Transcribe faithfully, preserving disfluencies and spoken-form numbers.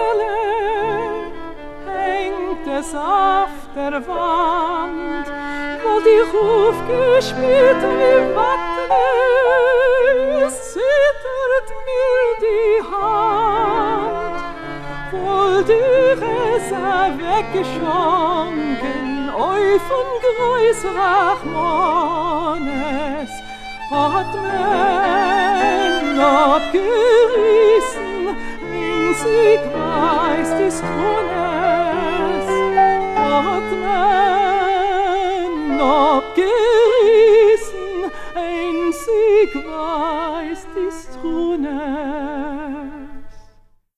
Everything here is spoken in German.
Zitterle hängt es auf der Wand, wo die Ruf gespielt wie Watte, es zittert mir die Hand. Wohl dir es weggeschonken, eu von Greus Rachmanes, hat men abgerissen, winzig weiß des Thrones, hat men abgerissen, einzig weiß des Thrones.